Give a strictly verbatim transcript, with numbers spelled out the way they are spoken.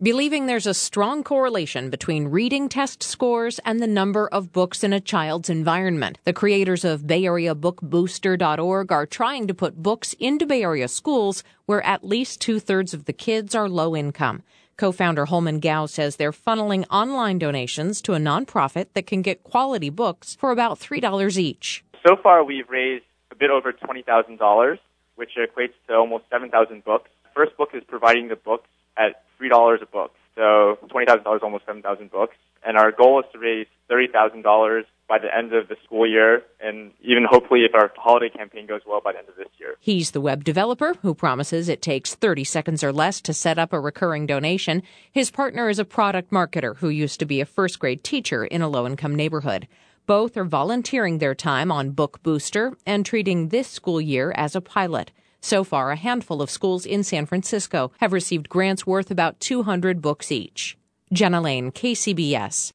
believing there's a strong correlation between reading test scores and the number of books in a child's environment. The creators of Bay Area Book Booster dot org are trying to put books into Bay Area schools where at least two-thirds of the kids are low income. Co-founder Holman Gao says they're funneling online donations to a nonprofit that can get quality books for about three dollars each. So far, we've raised a bit over twenty thousand dollars, which equates to almost seven thousand books. First book is providing the books at three dollars a book. So twenty thousand dollars, almost seven thousand books. And our goal is to raise thirty thousand dollars by the end of the school year, and even hopefully if our holiday campaign goes well by the end of this year. He's the web developer who promises it takes thirty seconds or less to set up a recurring donation. His partner is a product marketer who used to be a first-grade teacher in a low-income neighborhood. Both are volunteering their time on Book Booster and treating this school year as a pilot. So far, a handful of schools in San Francisco have received grants worth about two hundred books each. Jenna Lane, K C B S.